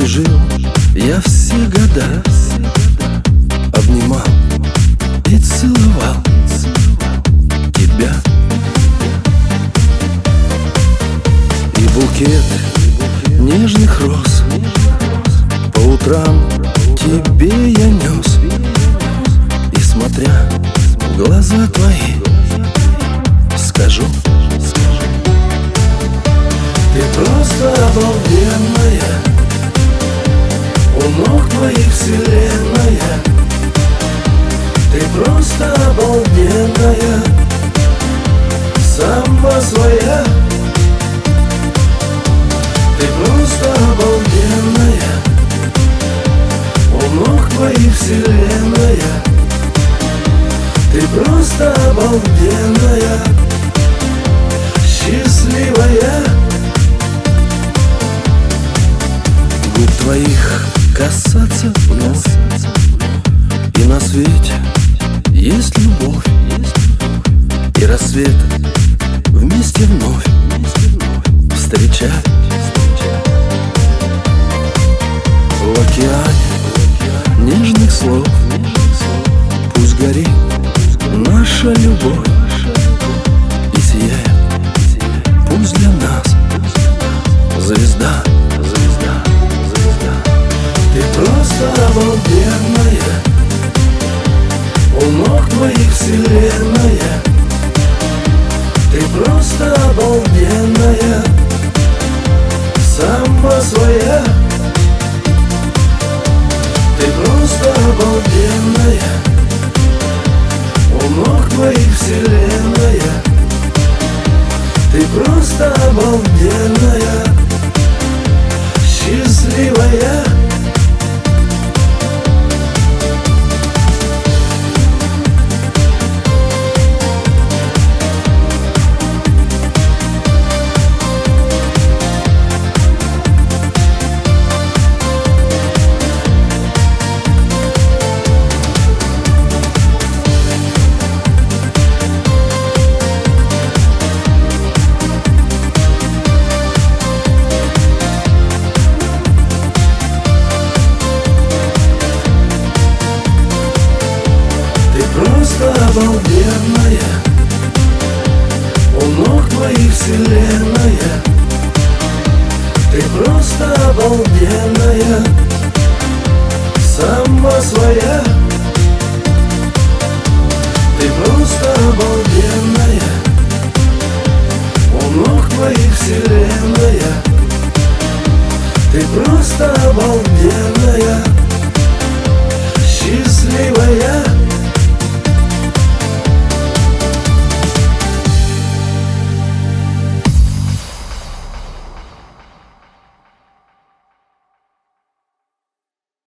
тобой жил я все года, обнимал и целовал тебя. И букет нежных роз по утрам тебе я нес. И смотря в глаза твои, скажу: ты просто обалденная, у ног твоих вселенная. Ты просто обалденная, сама своя. Ты просто обалденная, у ног твоих вселенная. Ты просто обалденная, счастливая. Губ твоих касаться вновь, и на свете есть любовь, и рассвет вместе вновь встречать. В океане нежных слов пусть горит наша любовь и сияет пусть для нас звезда. Ты просто обалденная, у ног твоих вселенная. Ты просто обалденная, сама своя. Ты просто обалденная, у ног твоих вселенная. Ты просто обалденная, счастливая. Просто обалденная, у ног твоих вселенная. Ты просто обалденная, сама своя.